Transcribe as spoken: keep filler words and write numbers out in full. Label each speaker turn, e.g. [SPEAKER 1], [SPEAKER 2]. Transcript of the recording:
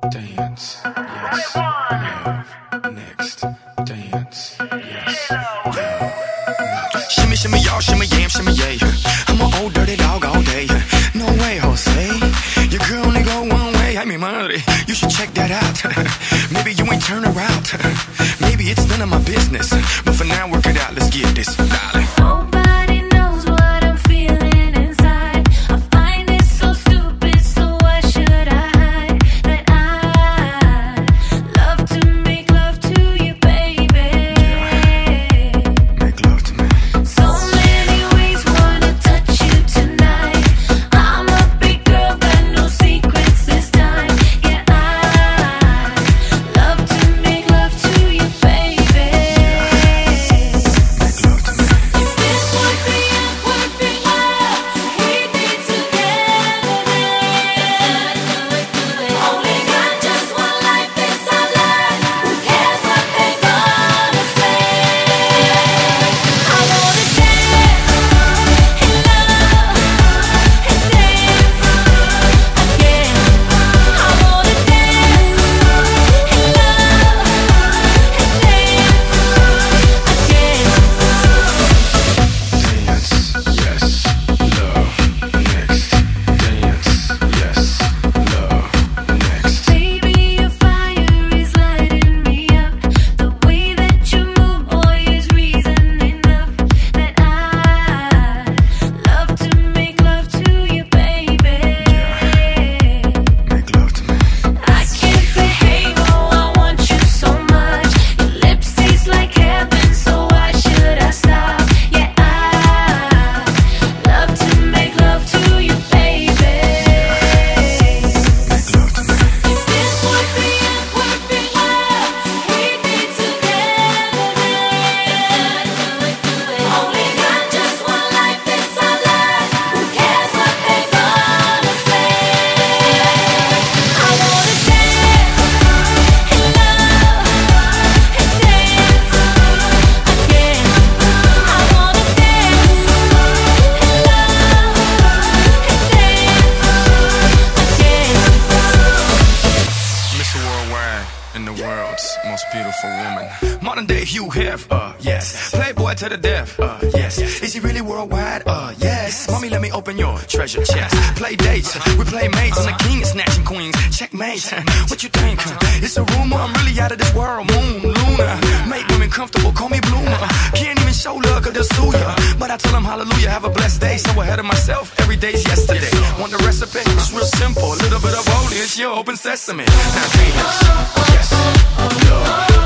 [SPEAKER 1] dance, yes, love, next, dance, yes, love, next. Shimmy, shimmy, y'all, shimmy, yam, shimmy, yay. I'm an old dirty dog all day. No way, Jose, your girl only go one way. I mean, money, you should check that out. Maybe you ain't turn her out. Maybe it's none of my business, but for now, work it out, let's get this, darling. And the world's most beautiful woman. Modern day Hugh Hef, uh, yes. Playboy to the death, uh, yes. Is he really worldwide? Uh, yes. Mommy, let me open your treasure chest. Play dates, we play mates. I'm the king of snatching queens. Checkmate, what you think? It's a rumor, I'm really out of this world. Moon, Luna, make women comfortable, call me Bloomer. Can't even show love, cause they'll sue ya. But I tell them hallelujah, have a blessed day. So ahead of myself, every day's yesterday. Want the recipe? It's real simple. A little bit of holy, it's your open sesame. Now dance, yes, love.